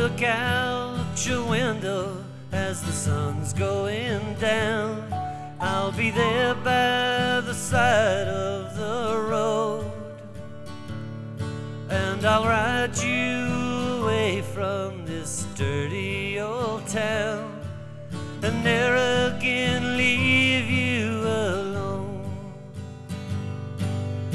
look out your window as the sun's going down. I'll be there by the side of the road, and I'll ride you away from this dirty old town. And